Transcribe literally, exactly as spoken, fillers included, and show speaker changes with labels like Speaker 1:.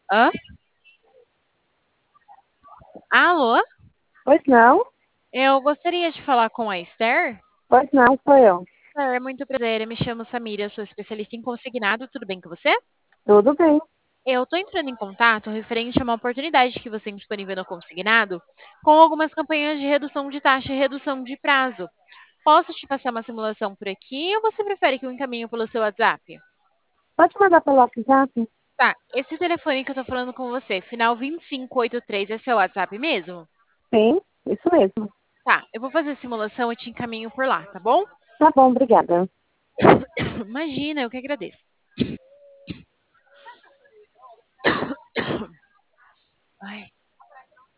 Speaker 1: Hã? Alô?
Speaker 2: Pois não?
Speaker 1: Eu gostaria de falar com a Esther.
Speaker 2: Pois não, sou eu.
Speaker 1: Esther, muito prazer. Eu me chamo Samira, sou especialista em consignado. Tudo bem com você?
Speaker 2: Tudo bem.
Speaker 1: Eu estou entrando em contato referente a uma oportunidade que você tem disponível no consignado com algumas campanhas de redução de taxa e redução de prazo. Posso te passar uma simulação por aqui ou você prefere que eu encaminhe pelo seu WhatsApp?
Speaker 2: Pode mandar pelo WhatsApp?
Speaker 1: Tá, esse telefone que eu tô falando com você, final vinte e cinco oitenta e três, é seu WhatsApp mesmo?
Speaker 2: Sim, isso mesmo.
Speaker 1: Tá, eu vou fazer a simulação e te encaminho por lá, tá bom?
Speaker 2: Tá bom, obrigada.
Speaker 1: Imagina, eu que agradeço. Ai.